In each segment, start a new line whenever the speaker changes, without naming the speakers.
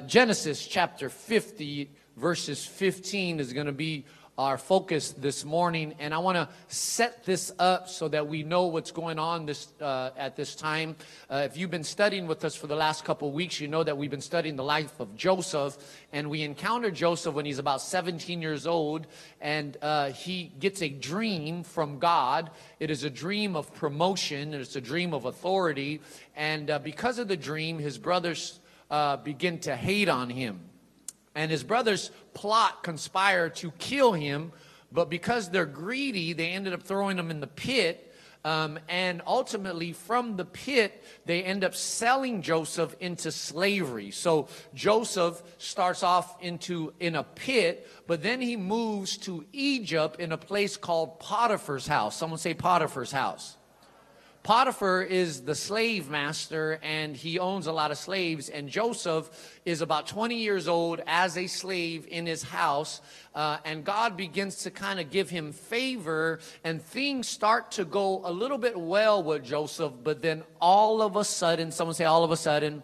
Genesis chapter 50, verses 15 is going to be our focus this morning. And I want to set this up so that we know what's going on at this time. If you've been studying with us for the last couple of weeks, you know that we've been studying the life of Joseph. And we encountered Joseph when he's about 17 years old. And he gets a dream from God. It is a dream of promotion. It's a dream of authority. And because of the dream, his brothers begin to hate on him. And his brothers conspire to kill him, but because they're greedy, they ended up throwing him in the pit. And ultimately, from the pit, they end up selling Joseph into slavery. So Joseph starts off in a pit, but then he moves to Egypt in a place called Potiphar's house. Someone say Potiphar's house. Potiphar is the slave master, and he owns a lot of slaves. And Joseph is about 20 years old as a slave in his house. And God begins to kind of give him favor, and things start to go a little bit well with Joseph. But then all of a sudden, someone say all of a sudden,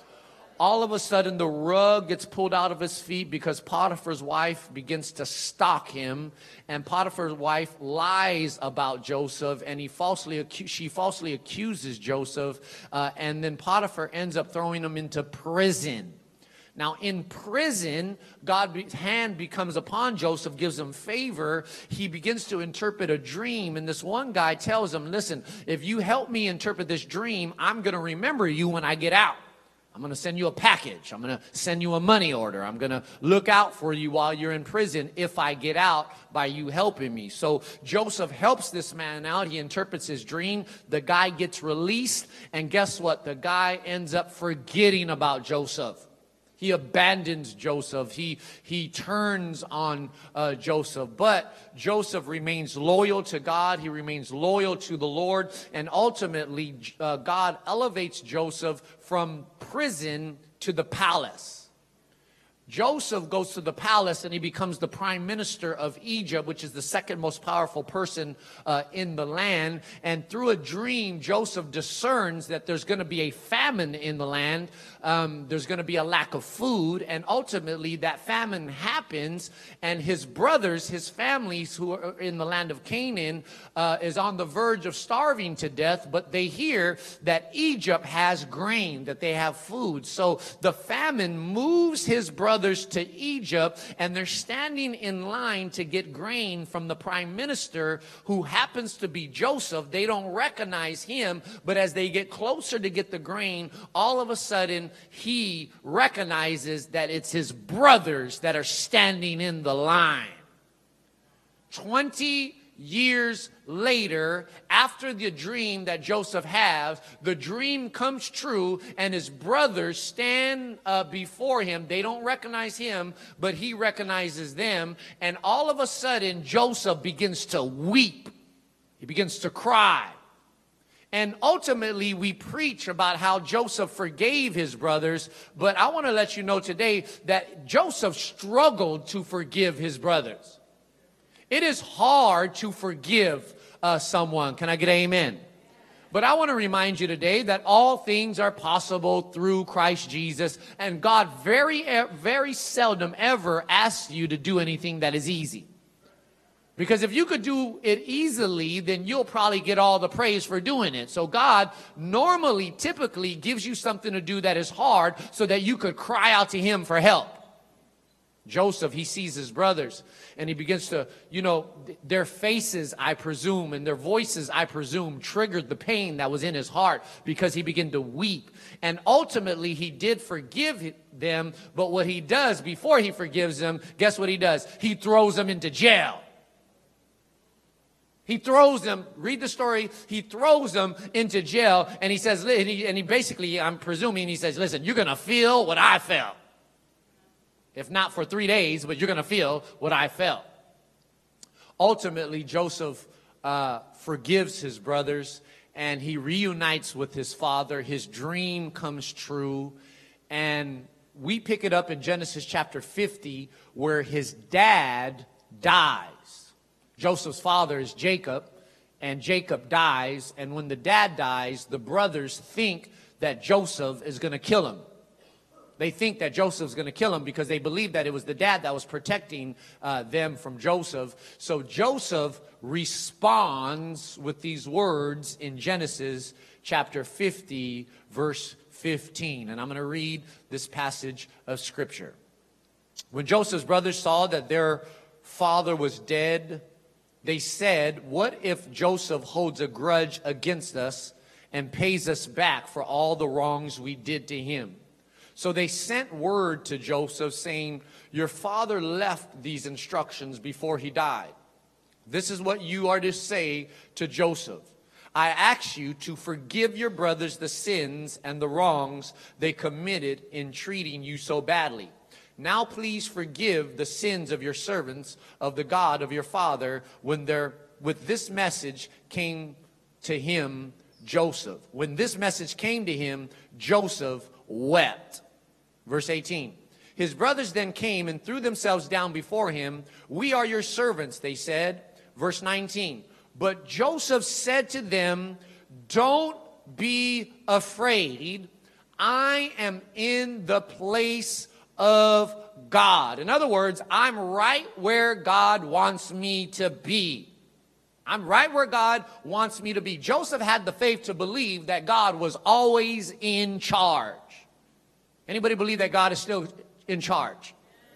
the rug gets pulled out of his feet because Potiphar's wife begins to stalk him. And Potiphar's wife lies about Joseph, and she falsely accuses Joseph. And then Potiphar ends up throwing him into prison. Now, in prison, God's hand becomes upon Joseph, gives him favor. He begins to interpret a dream. And this one guy tells him, listen, if you help me interpret this dream, I'm going to remember you when I get out. I'm going to send you a package. I'm going to send you a money order. I'm going to look out for you while you're in prison if I get out by you helping me. So Joseph helps this man out. He interprets his dream. The guy gets released. And guess what? The guy ends up forgetting about Joseph. He abandons Joseph. He turns on Joseph. But Joseph remains loyal to God. He remains loyal to the Lord. And ultimately, God elevates Joseph from prison to the palace. Joseph goes to the palace and he becomes the prime minister of Egypt, which is the second most powerful person in the land. And through a dream, Joseph discerns that there's going to be a famine in the land. There's going to be a lack of food. And ultimately, that famine happens. And his brothers, his families who are in the land of Canaan, is on the verge of starving to death. But they hear that Egypt has grain, that they have food. So the famine moves his brothers to Egypt, and they're standing in line to get grain from the prime minister, who happens to be Joseph. They don't recognize him, but as they get closer to get the grain, all of a sudden he recognizes that it's his brothers that are standing in the line. 20 years later, after the dream that Joseph has, the dream comes true, and his brothers stand before him. They don't recognize him, but he recognizes them. And all of a sudden, Joseph begins to weep. He begins to cry. And ultimately, we preach about how Joseph forgave his brothers. But I want to let you know today that Joseph struggled to forgive his brothers. It is hard to forgive someone. Can I get an amen? But I want to remind you today that all things are possible through Christ Jesus. And God very seldom ever asks you to do anything that is easy. Because if you could do it easily, then you'll probably get all the praise for doing it. So God typically gives you something to do that is hard so that you could cry out to him for help. Joseph, he sees his brothers, and he begins to, their faces, I presume, and their voices, I presume, triggered the pain that was in his heart, because he began to weep. And ultimately, he did forgive them, but what he does before he forgives them, guess what he does? He throws them into jail. He throws them, read the story, he throws them into jail, and he says, and he basically, I'm presuming, he says, listen, you're going to feel what I felt. If not for 3 days, but you're going to feel what I felt. Ultimately, Joseph forgives his brothers, and he reunites with his father. His dream comes true. And we pick it up in Genesis chapter 50, where his dad dies. Joseph's father is Jacob, and Jacob dies. And when the dad dies, the brothers think that Joseph is going to kill him. They think that Joseph's going to kill him because they believe that it was the dad that was protecting them from Joseph. So Joseph responds with these words in Genesis chapter 50, verse 15. And I'm going to read this passage of Scripture. When Joseph's brothers saw that their father was dead, they said, "What if Joseph holds a grudge against us and pays us back for all the wrongs we did to him?" So they sent word to Joseph saying, "Your father left these instructions before he died. This is what you are to say to Joseph. I ask you to forgive your brothers the sins and the wrongs they committed in treating you so badly. Now please forgive the sins of your servants of the God of your father." With this message came to him, Joseph. When this message came to him, Joseph wept. Verse 18. His brothers then came and threw themselves down before him. "We are your servants," they said. Verse 19. But Joseph said to them, "Don't be afraid. I am in the place of God." In other words, I'm right where God wants me to be. I'm right where God wants me to be. Joseph had the faith to believe that God was always in charge. Anybody believe that God is still in charge?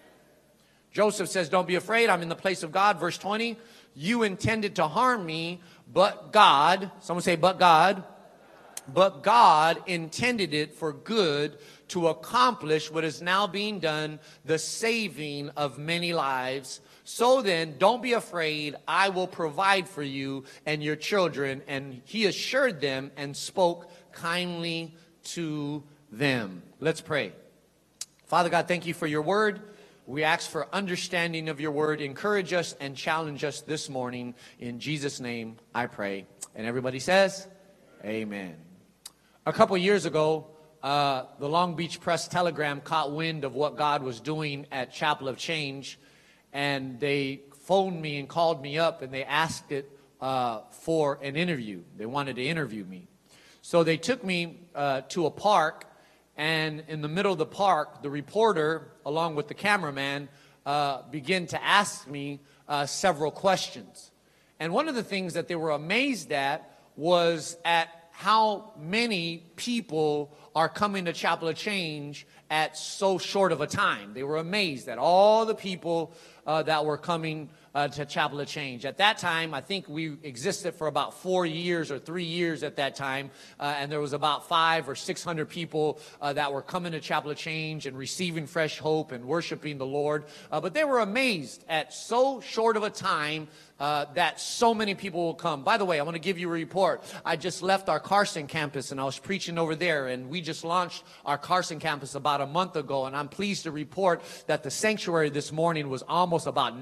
Joseph says, "Don't be afraid. I'm in the place of God." Verse 20, "You intended to harm me, but God," someone say, "but God," "but God intended it for good to accomplish what is now being done, the saving of many lives. So then, don't be afraid. I will provide for you and your children." And he assured them and spoke kindly to them. Let's pray. Father God, thank you for your word. We ask for understanding of your word. Encourage us and challenge us this morning. In Jesus' name, I pray. And everybody says, amen. A couple years ago, the Long Beach Press-Telegram caught wind of what God was doing at Chapel of Change. And they phoned me and called me up, and they asked it for an interview. They wanted to interview me. So they took me to a park. And in the middle of the park, the reporter, along with the cameraman, began to ask me several questions. And one of the things that they were amazed at was at how many people are coming to Chapel of Change at so short of a time. They were amazed at all the people that were coming to Chapel of Change. At that time, I think we existed for about 4 years or 3 years at that time, and there was about 500 or 600 people that were coming to Chapel of Change and receiving fresh hope and worshiping the Lord. But they were amazed at so short of a time that so many people will come. By the way, I want to give you a report. I just left our Carson campus, and I was preaching over there, and we just launched our Carson campus about a month ago, and I'm pleased to report that the sanctuary this morning was almost about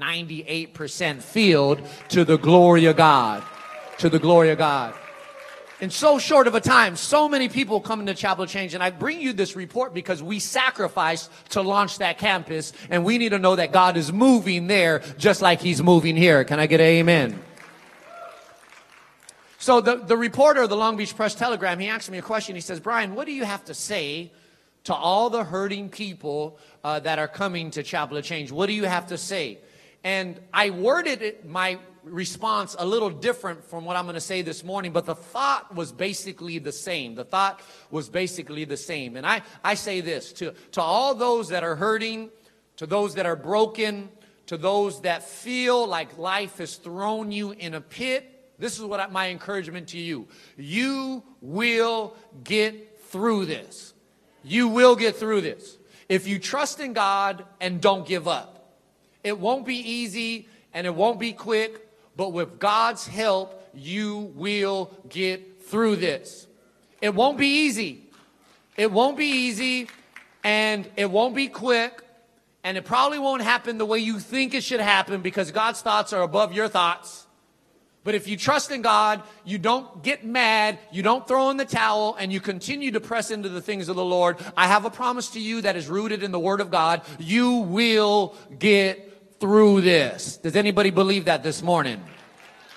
98% filled to the glory of God. To the glory of God. In so short of a time, so many people coming to Chapel of Change. And I bring you this report because we sacrificed to launch that campus. And we need to know that God is moving there just like he's moving here. Can I get an amen? So the reporter of the Long Beach Press-Telegram, he asked me a question. He says, "Brian, what do you have to say to all the hurting people that are coming to Chapel of Change? What do you have to say?" And I worded my response a little different from what I'm going to say this morning, but the thought was basically the same. The thought was basically the same. And I say this to all those that are hurting, to those that are broken, to those that feel like life has thrown you in a pit. This is what my encouragement to you. You will get through this. You will get through this. If you trust in God and don't give up. It won't be easy and it won't be quick, but with God's help, you will get through this. It won't be easy. It won't be easy and it won't be quick, and it probably won't happen the way you think it should happen because God's thoughts are above your thoughts. But if you trust in God, you don't get mad, you don't throw in the towel, and you continue to press into the things of the Lord, I have a promise to you that is rooted in the Word of God. You will get through this. Does anybody believe that this morning?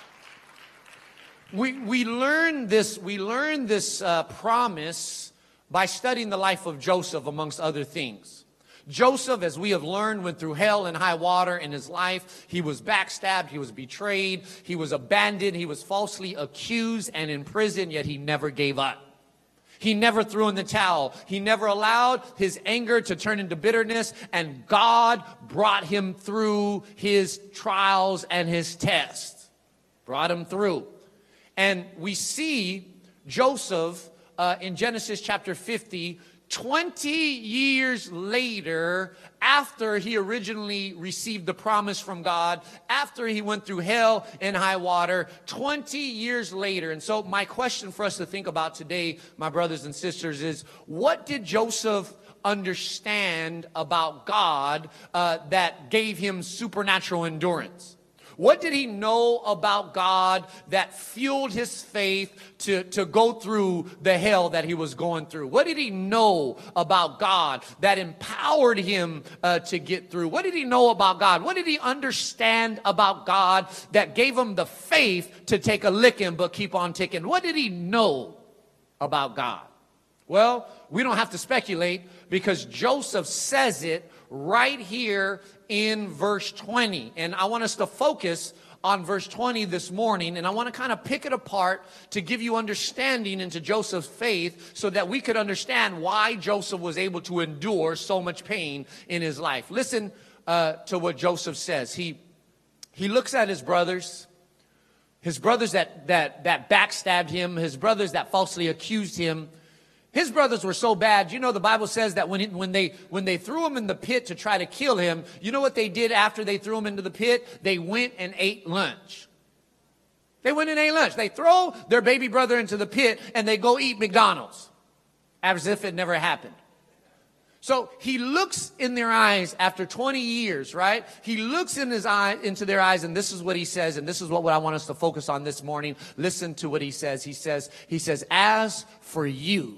We learn this promise by studying the life of Joseph, amongst other things. Joseph, as we have learned, went through hell and high water in his life. He was backstabbed. He was betrayed. He was abandoned. He was falsely accused and in prison, yet he never gave up. He never threw in the towel. He never allowed his anger to turn into bitterness, and God brought him through his trials and his tests. Brought him through. And we see Joseph in Genesis chapter 50, 20 years later, after he originally received the promise from God, after he went through hell and high water, 20 years later. And so my question for us to think about today, my brothers and sisters, is what did Joseph understand about God that gave him supernatural endurance? What did he know about God that fueled his faith to go through the hell that he was going through? What did he know about God that empowered him to get through? What did he know about God? What did he understand about God that gave him the faith to take a licking but keep on ticking? What did he know about God? Well, we don't have to speculate because Joseph says it right here in verse 20. And I want us to focus on verse 20 this morning, and I want to kind of pick it apart to give you understanding into Joseph's faith so that we could understand why Joseph was able to endure so much pain in his life. Listen to what Joseph says. He looks at his brothers that backstabbed him, his brothers that falsely accused him. His brothers were so bad. You know, the Bible says that when they threw him in the pit to try to kill him, you know what they did after they threw him into the pit? They went and ate lunch. They went and ate lunch. They throw their baby brother into the pit and they go eat McDonald's as if it never happened. So he looks in their eyes after 20 years, right? He looks into their eyes, and this is what he says, and this is what I want us to focus on this morning. Listen to what he says. He says, as for you,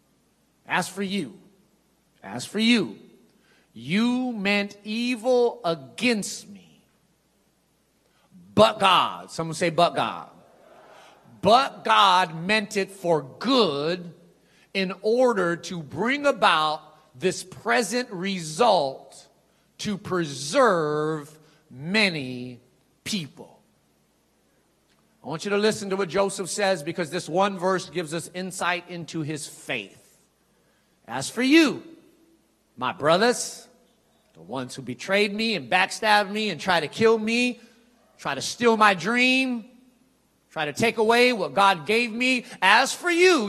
you meant evil against me, but God, someone say, but God. But God meant it for good in order to bring about this present result to preserve many people. I want you to listen to what Joseph says because this one verse gives us insight into his faith. As for you, my brothers, the ones who betrayed me and backstabbed me and tried to kill me, try to steal my dream, try to take away what God gave me. As for you,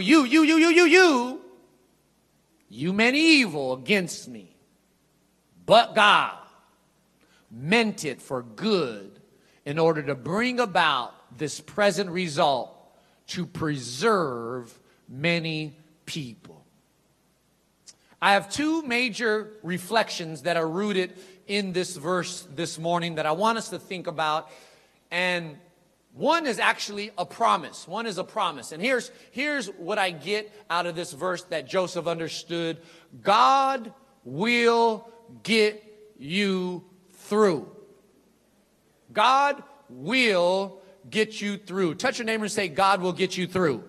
you meant evil against me, but God meant it for good in order to bring about this present result to preserve many people. I have two major reflections that are rooted in this verse this morning that I want us to think about. And one is actually a promise. One is a promise. And here's what I get out of this verse that Joseph understood. God will get you through. God will get you through. Touch your neighbor and say, God will get you through.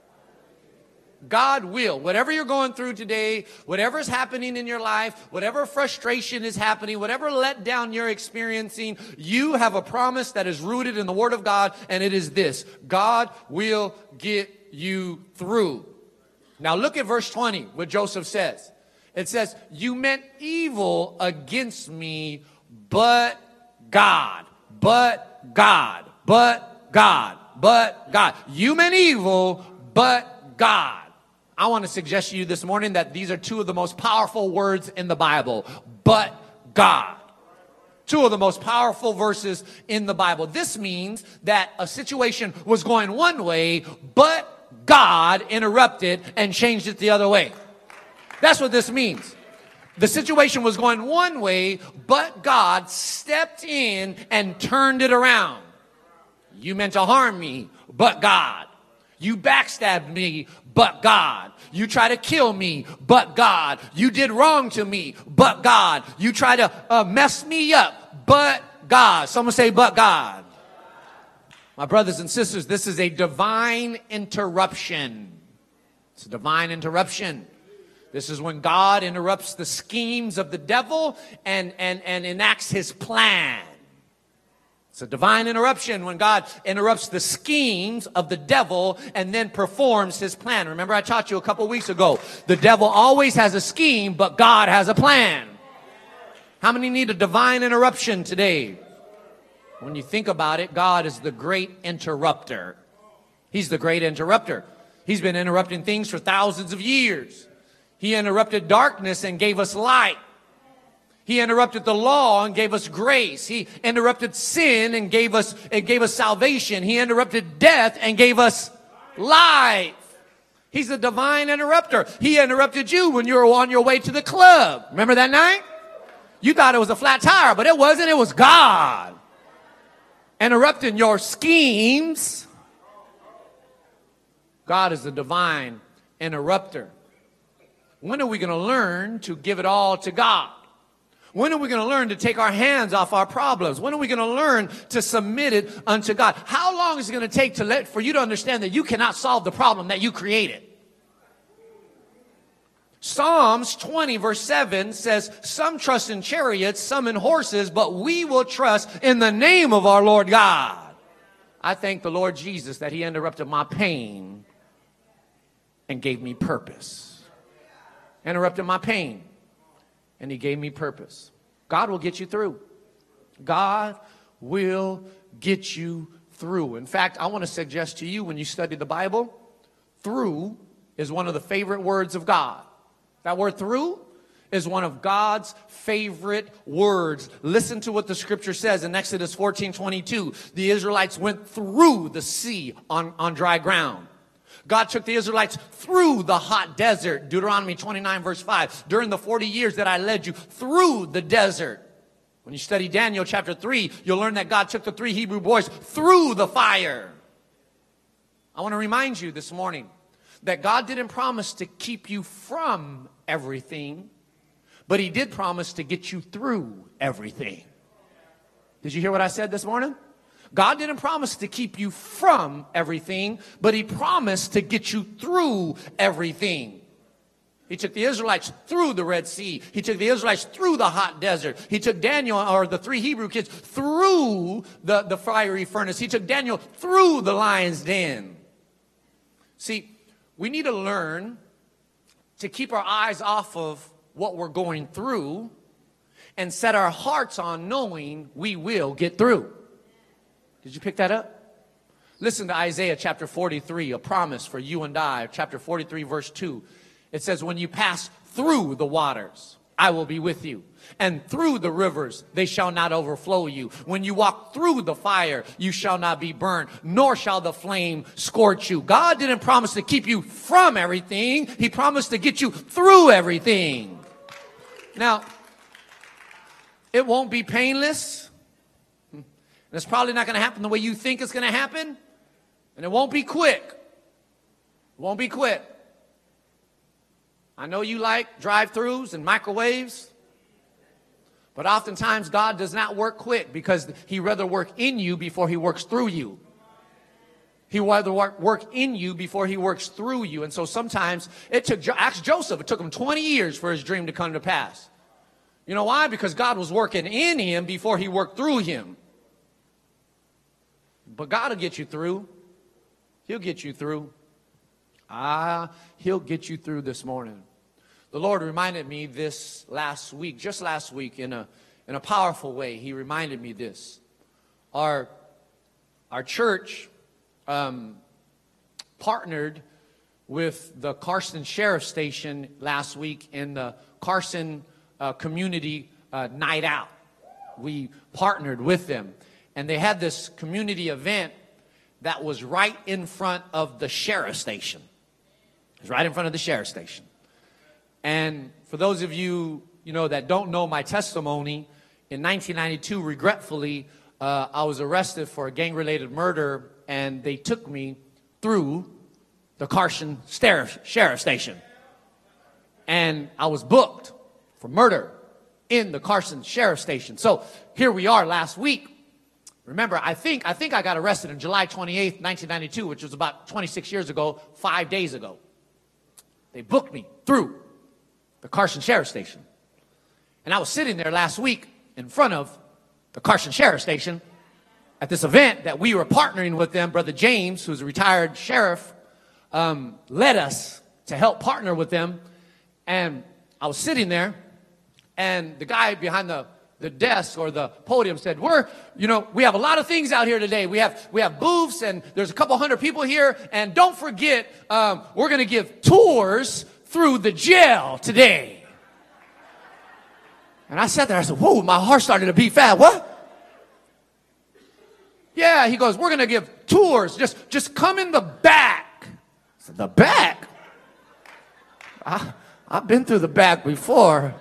God will. Whatever you're going through today, whatever's happening in your life, whatever frustration is happening, whatever letdown you're experiencing, you have a promise that is rooted in the Word of God, and it is this: God will get you through. Now look at verse 20, what Joseph says. It says, you meant evil against me, but God, but God, but God, but God. You meant evil, but God. I want to suggest to you this morning that these are two of the most powerful words in the Bible. But God. Two of the most powerful verses in the Bible. This means that a situation was going one way, but God interrupted and changed it the other way. That's what this means. The situation was going one way, but God stepped in and turned it around. You meant to harm me, but God. You backstabbed me, but God. You tried to kill me, but God. You did wrong to me, but God. You tried to mess me up, but God. Someone say, but God. My brothers and sisters, this is a divine interruption. It's a divine interruption. This is when God interrupts the schemes of the devil and enacts his plan. It's a divine interruption when God interrupts the schemes of the devil and then performs his plan. Remember, I taught you a couple weeks ago, the devil always has a scheme, but God has a plan. How many need a divine interruption today? When you think about it, God is the great interrupter. He's the great interrupter. He's been interrupting things for thousands of years. He interrupted darkness and gave us light. He interrupted the law and gave us grace. He interrupted sin and gave us salvation. He interrupted death and gave us life. He's a divine interrupter. He interrupted you when you were on your way to the club. Remember that night? You thought it was a flat tire, but it wasn't. It was God interrupting your schemes. God is the divine interrupter. When are we going to learn to give it all to God? When are we going to learn to take our hands off our problems? When are we going to learn to submit it unto God? How long is it going to take for you to understand that you cannot solve the problem that you created? Psalms 20 verse 7 says, some trust in chariots, some in horses, but we will trust in the name of our Lord God. I thank the Lord Jesus that he interrupted my pain and gave me purpose. Interrupted my pain, and he gave me purpose. God will get you through. God will get you through. In fact, I want to suggest to you when you study the Bible, through is one of the favorite words of God. That word through is one of God's favorite words. Listen to what the scripture says in Exodus 14:22. The Israelites went through the sea on dry ground. God took the Israelites through the hot desert. Deuteronomy 29 verse 5. During the 40 years that I led you through the desert. When you study Daniel chapter 3, you'll learn that God took the 3 Hebrew boys through the fire. I want to remind you this morning that God didn't promise to keep you from everything, but he did promise to get you through everything. Did you hear what I said this morning? God didn't promise to keep you from everything, but he promised to get you through everything. He took the Israelites through the Red Sea. He took the Israelites through the hot desert. He took Daniel, or the 3 Hebrew kids, through the fiery furnace. He took Daniel through the lion's den. See, we need to learn to keep our eyes off of what we're going through and set our hearts on knowing we will get through. Did you pick that up? Listen to Isaiah chapter 43, a promise for you and I. Chapter 43, verse 2. It says, when you pass through the waters, I will be with you. And through the rivers, they shall not overflow you. When you walk through the fire, you shall not be burned, nor shall the flame scorch you. God didn't promise to keep you from everything. He promised to get you through everything. Now, it won't be painless. And it's probably not going to happen the way you think it's going to happen. And it won't be quick. It won't be quick. I know you like drive-thrus and microwaves. But oftentimes God does not work quick because he rather work in you before he works through you. He rather work in you before he works through you. And so sometimes ask Joseph, it took him 20 years for his dream to come to pass. You know why? Because God was working in him before he worked through him. But God will get you through. He'll get you through. He'll get you through this morning. The Lord reminded me this last week, just last week, in a powerful way. He reminded me this. Our church partnered with the Carson Sheriff Station last week in the Carson Community Night Out. We partnered with them. And they had this community event that was right in front of the sheriff station. It was right in front of the sheriff station. And for those of you, that don't know my testimony, in 1992, regretfully, I was arrested for a gang-related murder, and they took me through the Carson Sheriff Station. And I was booked for murder in the Carson Sheriff Station. So here we are last week. Remember, I think I got arrested on July 28th, 1992, which was about 26 years ago, 5 days ago. They booked me through the Carson Sheriff Station. And I was sitting there last week in front of the Carson Sheriff Station at this event that we were partnering with them. Brother James, who's a retired sheriff, led us to help partner with them. And I was sitting there, and the guy behind the desk or the podium said, we have a lot of things out here today. We have booths, and there's a couple hundred people here. And don't forget, we're going to give tours through the jail today. And I sat there, I said, whoa, my heart started to beat fast. What? Yeah, he goes, we're going to give tours. Just come in the back. I said, the back? I've been through the back before.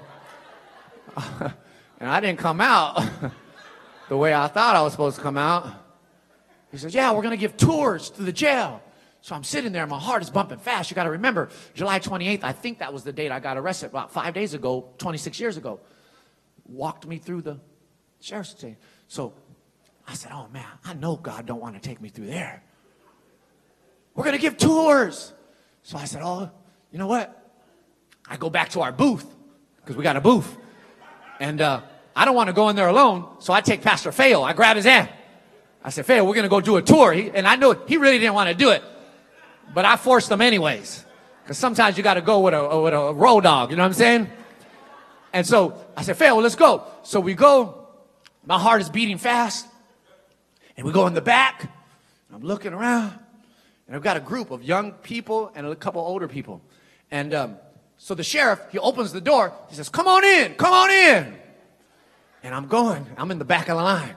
And I didn't come out the way I thought I was supposed to come out. He says, yeah, we're going to give tours to the jail. So I'm sitting there, my heart is bumping fast. You got to remember, July 28th, I think that was the date I got arrested, about 5 days ago, 26 years ago. Walked me through the sheriff's station. So I said, oh man, I know God don't want to take me through there. We're going to give tours. So I said, oh, you know what? I go back to our booth, because we got a booth. And I don't want to go in there alone, so I take Pastor Fail. I grab his hand. I said, Fail, we're going to go do a tour. And I know he really didn't want to do it, but I forced him anyways, because sometimes you got to go with a road dog, you know what I'm saying? And so I said, Fail, let's go. So we go. My heart is beating fast. And we go in the back. I'm looking around. And I've got a group of young people and a couple older people. And so the sheriff, he opens the door. He says, come on in, come on in. And I'm going. I'm in the back of the line.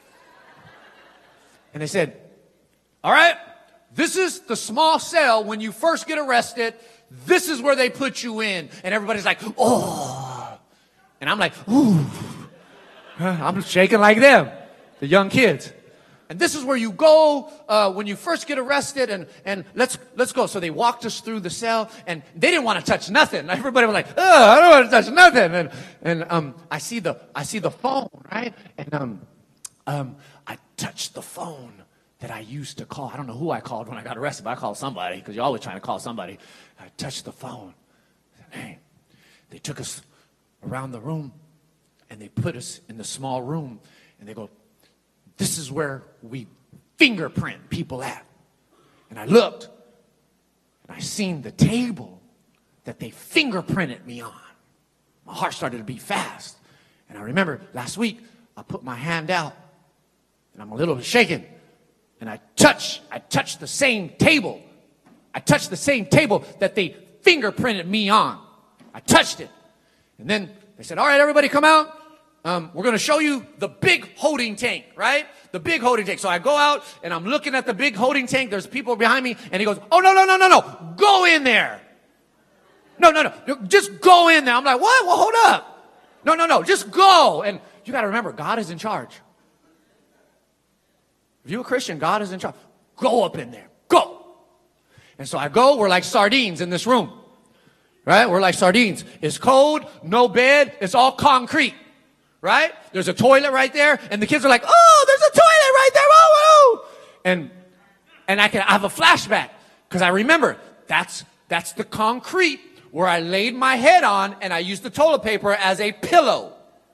And they said, all right, this is the small cell when you first get arrested. This is where they put you in. And everybody's like, oh. And I'm like, ooh. I'm shaking like them, the young kids. And this is where you go when you first get arrested, and let's go. So they walked us through the cell, and they didn't want to touch nothing. Everybody was like, oh, I don't want to touch nothing. And I see the phone, right? And I touched the phone that I used to call. I don't know who I called when I got arrested, but I called somebody, because you're always trying to call somebody. I touched the phone. Hey, they took us around the room, and they put us in the small room, and they go, this is where we fingerprint people at. And I looked, and I seen the table that they fingerprinted me on. My heart started to beat fast. And I remember last week, I put my hand out, and I'm a little shaken, and I touched the same table. I touched the same table that they fingerprinted me on. I touched it. And then they said, all right, everybody come out. We're going to show you the big holding tank, right? The big holding tank. So I go out, and I'm looking at the big holding tank. There's people behind me, and he goes, oh, no. Go in there. No. Just go in there. I'm like, what? Well, hold up. No. Just go. And you got to remember, God is in charge. If you're a Christian, God is in charge. Go up in there. Go. And so I go. We're like sardines in this room. Right? We're like sardines. It's cold, no bed, it's all concrete. Right? There's a toilet right there, and the kids are like, oh, there's a toilet right there. Oh. And I have a flashback, because I remember that's the concrete where I laid my head on, and I used the toilet paper as a pillow.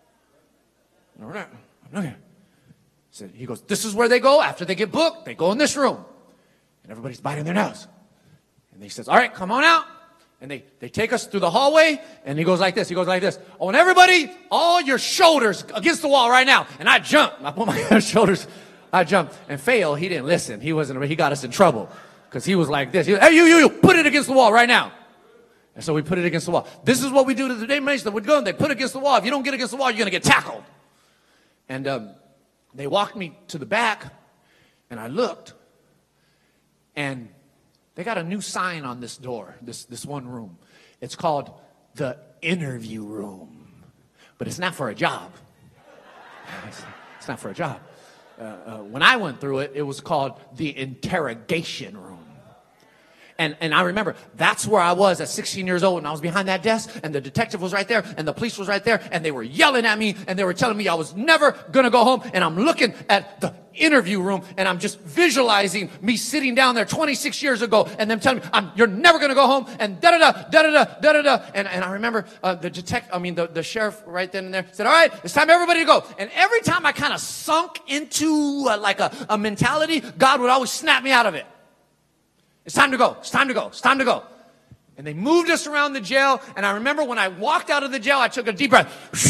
So he goes, this is where they go after they get booked. They go in this room. And everybody's biting their nose. And he says, all right, come on out. And they take us through the hallway, and he goes like this. Oh, and everybody, all your shoulders against the wall right now. And I jump. I put my shoulders. I jumped. And Fail, he didn't listen. He got us in trouble, because he was like this. Hey, you, put it against the wall right now. And so we put it against the wall. This is what we do to the inmates that would go, and they put it against the wall. If you don't get against the wall, you're going to get tackled. And they walked me to the back, and I looked, and they got a new sign on this door, this one room. It's called the interview room. But it's not for a job. It's not for a job. When I went through it, it was called the interrogation room. And I remember that's where I was at 16 years old, and I was behind that desk, and the detective was right there, and the police was right there, and they were yelling at me, and they were telling me I was never going to go home. And I'm looking at the interview room, and I'm just visualizing me sitting down there 26 years ago, and them telling me, you're never going to go home, and da-da-da, da-da-da, da-da-da. And I remember the sheriff right then and there said, all right, it's time everybody to go. And every time I kind of sunk into like a mentality, God would always snap me out of it. It's time to go. It's time to go. It's time to go. And they moved us around the jail. And I remember when I walked out of the jail, I took a deep breath.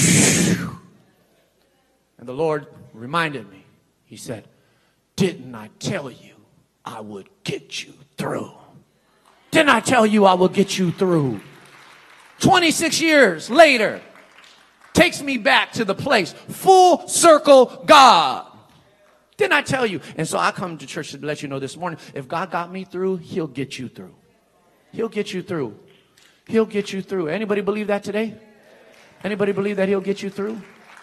And the Lord reminded me. He said, didn't I tell you I would get you through? Didn't I tell you I would get you through? 26 years later, takes me back to the place. Full circle God. Didn't I tell you? And so I come to church to let you know this morning, if God got me through, he'll get you through. He'll get you through. He'll get you through. Anybody believe that today? Anybody believe that he'll get you through?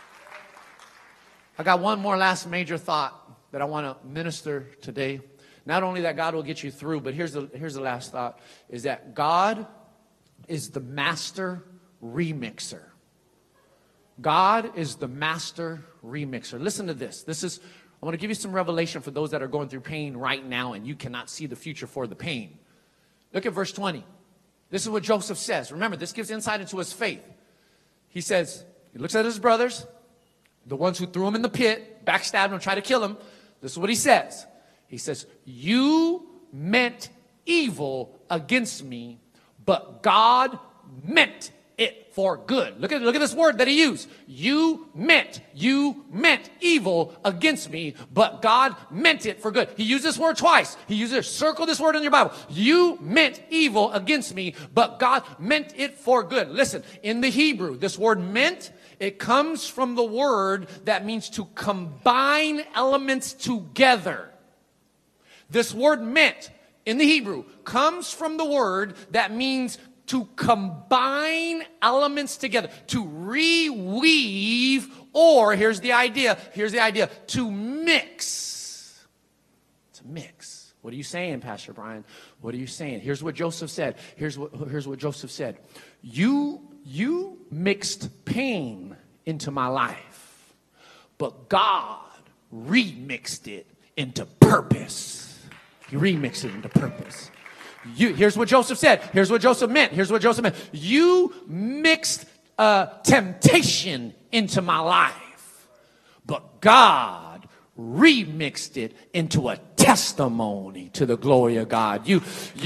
I got one more last major thought that I want to minister today. Not only that God will get you through, but here's the last thought, is that God is the master remixer. God is the master remixer. Listen to this. I want to give you some revelation for those that are going through pain right now and you cannot see the future for the pain. Look at verse 20. This is what Joseph says. Remember, this gives insight into his faith. He says, he looks at his brothers, the ones who threw him in the pit, backstabbed him, tried to kill him. This is what he says. He says, you meant evil against me, but God meant it for good. Look at this word that he used. You meant evil against me, but God meant it for good. He used this word twice. He used it. Circle this word in your Bible. You meant evil against me, but God meant it for good. Listen, in the Hebrew, this word meant, it comes from the word that means to combine elements together. This word meant in the Hebrew comes from the word that means to combine elements together, to reweave, or here's the idea, to mix. To mix. What are you saying, Pastor Brian? What are you saying? Here's what Joseph said. Here's what Joseph said. You mixed pain into my life, but God remixed it into purpose. He remixed it into purpose. Here's what Joseph said. Here's what Joseph meant. Here's what Joseph meant. You mixed temptation into my life, but God remixed it into a testimony to the glory of God. You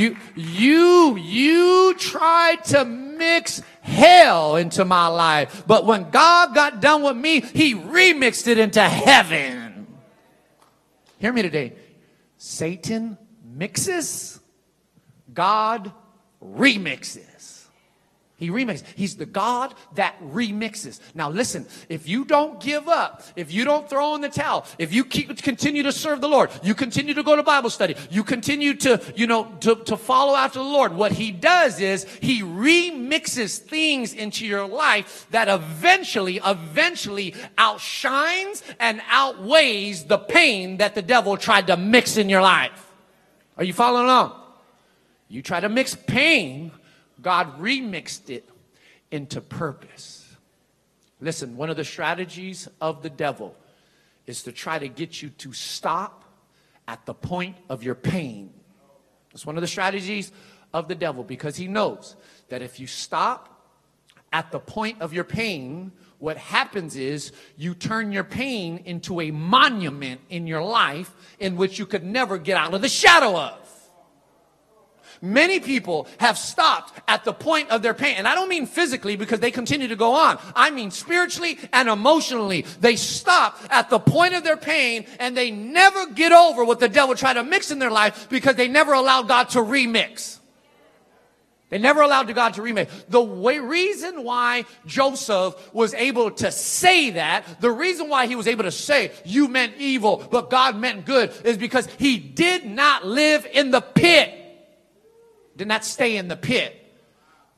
tried to mix hell into my life, but when God got done with me, he remixed it into heaven. Hear me today. Satan mixes, God remixes. He remixes. He's the God that remixes. Now listen, if you don't give up, if you don't throw in the towel, if you continue to serve the Lord, you continue to go to Bible study, you continue to follow after the Lord, what he does is he remixes things into your life that eventually outshines and outweighs the pain that the devil tried to mix in your life. Are you following along? You try to mix pain, God remixed it into purpose. Listen, one of the strategies of the devil is to try to get you to stop at the point of your pain. That's one of the strategies of the devil, because he knows that if you stop at the point of your pain, what happens is you turn your pain into a monument in your life in which you could never get out of the shadow of. Many people have stopped at the point of their pain. And I don't mean physically, because they continue to go on. I mean spiritually and emotionally. They stop at the point of their pain and they never get over what the devil tried to mix in their life, because they never allowed God to remix. They never allowed God to remix. The reason why Joseph was able to say that, the reason why he was able to say, you meant evil, but God meant good, is because he did not live in the pit. Did not stay in the pit.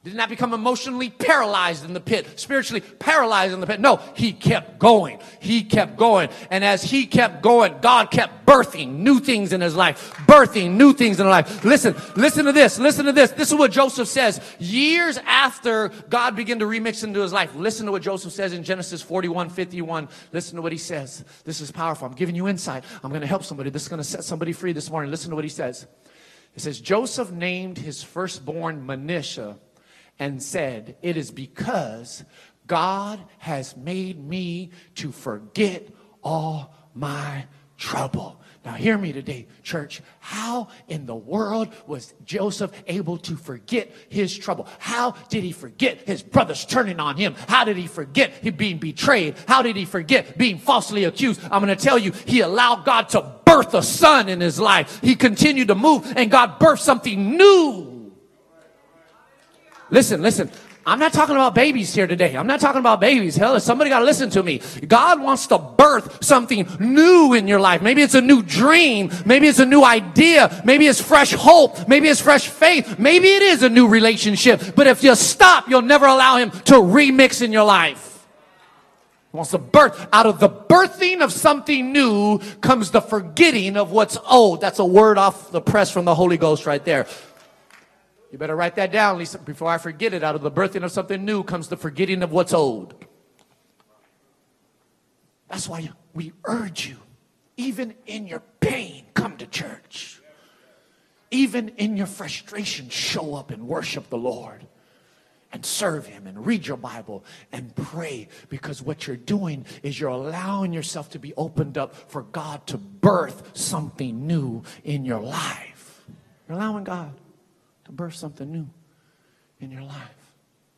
Did not become emotionally paralyzed in the pit, spiritually paralyzed in the pit. No, he kept going. He kept going. And as he kept going, God kept birthing new things in his life. Birthing new things in his life. Listen to this. Listen to this. This is what Joseph says. Years after God began to remix into his life. Listen to what Joseph says in Genesis 41:51. Listen to what he says. This is powerful. I'm giving you insight. I'm going to help somebody. This is going to set somebody free this morning. Listen to what he says. It says, Joseph named his firstborn Manasseh and said, it is because God has made me to forget all my trouble. Now hear me today, church. How in the world was Joseph able to forget his trouble? How did he forget his brothers turning on him? How did he forget him being betrayed? How did he forget being falsely accused? I'm going to tell you, he allowed God to birth a son in his life. He continued to move, and God birthed something new. Listen. I'm not talking about babies here today. I'm not talking about babies. Hell, somebody got to listen to me. God wants to birth something new in your life. Maybe it's a new dream. Maybe it's a new idea. Maybe it's fresh hope. Maybe it's fresh faith. Maybe it is a new relationship. But if you stop, you'll never allow him to remix in your life. He wants to birth. Out of the birthing of something new comes the forgetting of what's old. That's a word off the press from the Holy Ghost right there. You better write that down, Lisa, before I forget it. Out of the birthing of something new comes the forgetting of what's old. That's why we urge you, even in your pain, come to church. Even in your frustration, show up and worship the Lord and serve him and read your Bible and pray, because what you're doing is you're allowing yourself to be opened up for God to birth something new in your life. You're allowing God to birth something new in your life.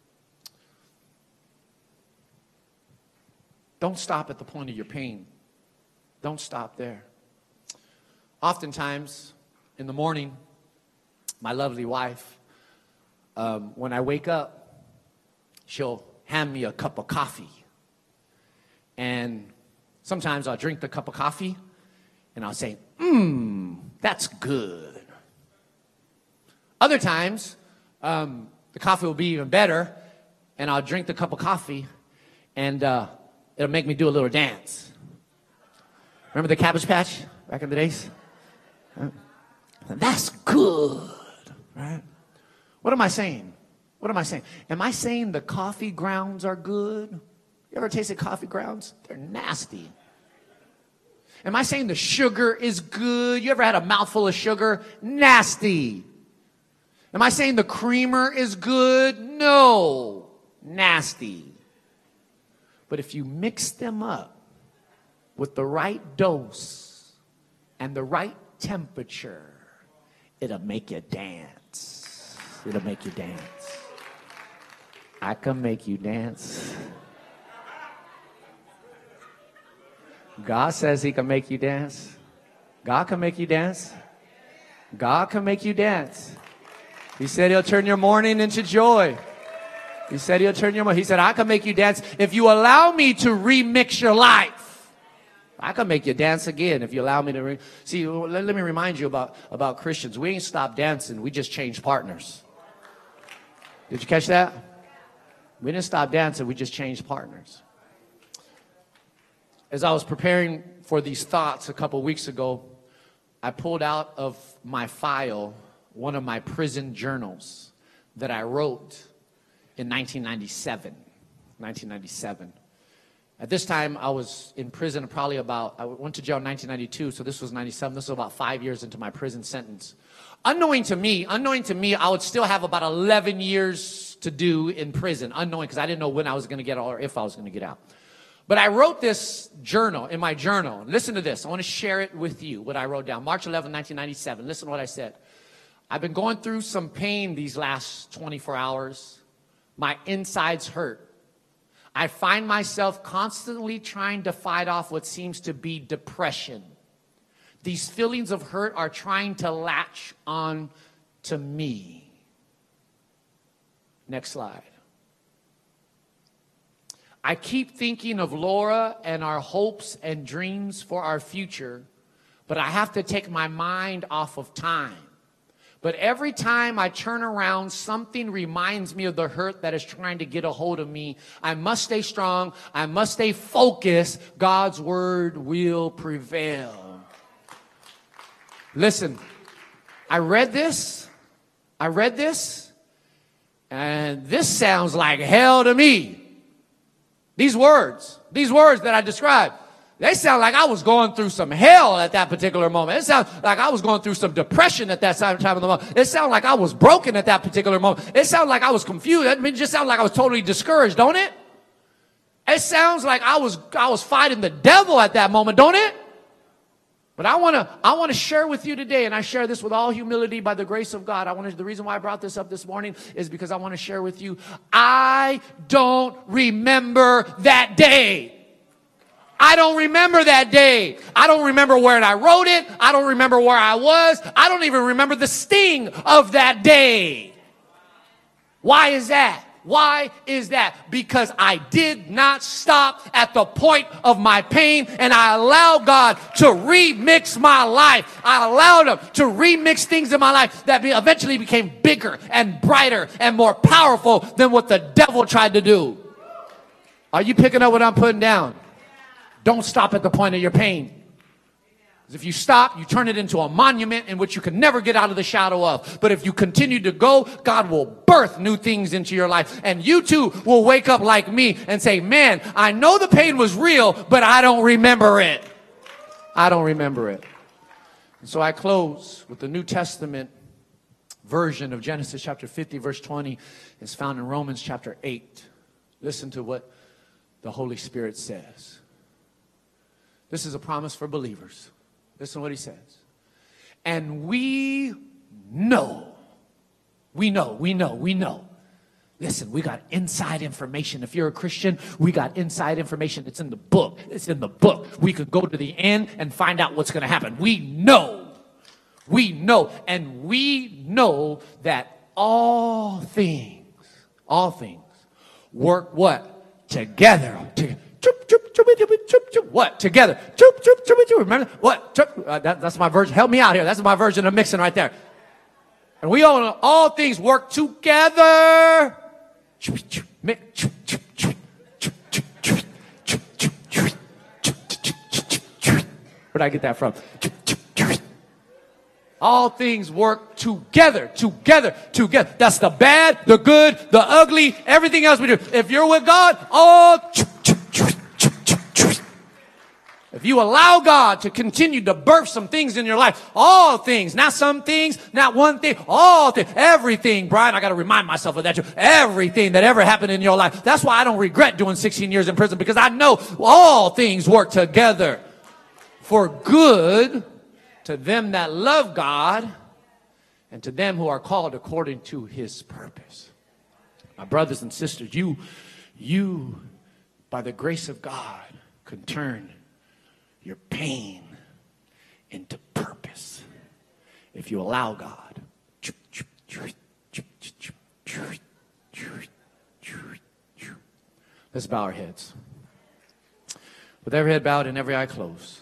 Don't stop at the point of your pain. Don't stop there. Oftentimes, in the morning, my lovely wife, when I wake up, she'll hand me a cup of coffee. And sometimes I'll drink the cup of coffee, and I'll say, that's good. Other times, the coffee will be even better, and I'll drink the cup of coffee, and it'll make me do a little dance. Remember the Cabbage Patch back in the days? That's good, right? What am I saying? What am I saying? Am I saying the coffee grounds are good? You ever tasted coffee grounds? They're nasty. Am I saying the sugar is good? You ever had a mouthful of sugar? Nasty. Am I saying the creamer is good? No. Nasty. But if you mix them up with the right dose and the right temperature, it'll make you dance. It'll make you dance. I can make you dance. God says he can make you dance. God can make you dance. God can make you dance. He said he'll turn your mourning into joy. He said he'll turn your mourning. He said, I can make you dance if you allow me to remix your life. I can make you dance again if you allow me to. See, let me remind you about Christians. We ain't stopped dancing. We just changed partners. Did you catch that? We didn't stop dancing. We just changed partners. As I was preparing for these thoughts a couple weeks ago, I pulled out of my file one of my prison journals that I wrote in 1997. At this time, I was in prison I went to jail in 1992, so this was 97. This was about 5 years into my prison sentence. Unknowing to me, I would still have about 11 years to do in prison. Unknowing, because I didn't know when I was going to get out or if I was going to get out. But I wrote this journal, in my journal. Listen to this. I want to share it with you, what I wrote down. March 11, 1997. Listen to what I said. I've been going through some pain these last 24 hours. My insides hurt. I find myself constantly trying to fight off what seems to be depression. These feelings of hurt are trying to latch on to me. Next slide. I keep thinking of Laura and our hopes and dreams for our future, but I have to take my mind off of time. But every time I turn around, something reminds me of the hurt that is trying to get a hold of me. I must stay strong. I must stay focused. God's word will prevail. Listen, I read this, and this sounds like hell to me. These words that I described, they sound like I was going through some hell at that particular moment. It sounds like I was going through some depression at that time of the moment. It sounded like I was broken at that particular moment. It sounded like I was confused. It just sounded like I was totally discouraged, don't it? It sounds like I was fighting the devil at that moment, don't it? But I want to share with you today, and I share this with all humility by the grace of God. The reason why I brought this up this morning is because I want to share with you, I don't remember that day. I don't remember that day. I don't remember where I wrote it. I don't remember where I was. I don't even remember the sting of that day. Why is that? Why is that? Because I did not stop at the point of my pain, and I allowed God to remix my life. I allowed Him to remix things in my life that eventually became bigger and brighter and more powerful than what the devil tried to do. Are you picking up what I'm putting down? Don't stop at the point of your pain. Because if you stop, you turn it into a monument in which you can never get out of the shadow of. But if you continue to go, God will birth new things into your life. And you too will wake up like me and say, man, I know the pain was real, but I don't remember it. I don't remember it. And so I close with the New Testament version of Genesis chapter 50, verse 20. It's found in Romans chapter 8. Listen to what the Holy Spirit says. This is a promise for believers. Listen to what he says. And we know. Listen, we got inside information. If you're a Christian, we got inside information. It's in the book. It's in the book. We could go to the end and find out what's going to happen. We know. And we know that all things work what? Together. What? Together. Remember? What? That's my version. Help me out here. That's my version of mixing right there. And we all know all things work together. Where did I get that from? All things work together. That's the bad, the good, the ugly, everything else we do. If you're with God, if you allow God to continue to birth some things in your life, all things, not some things, not one thing, all things, everything, Brian, I got to remind myself of that. Everything that ever happened in your life. That's why I don't regret doing 16 years in prison, because I know all things work together for good to them that love God and to them who are called according to His purpose. My brothers and sisters, you, by the grace of God, can turn your pain into purpose if you allow God. Let's bow our heads. With every head bowed and every eye closed.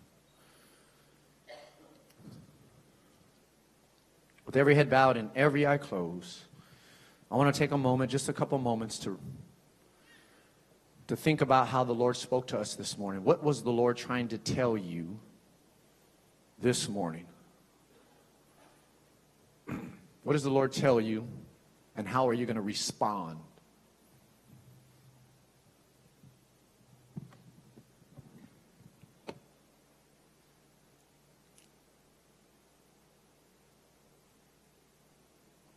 With every head bowed and every eye closed, I want to take a moment, just a couple moments to think about how the Lord spoke to us this morning. What was the Lord trying to tell you this morning? What does the Lord tell you, and how are you going to respond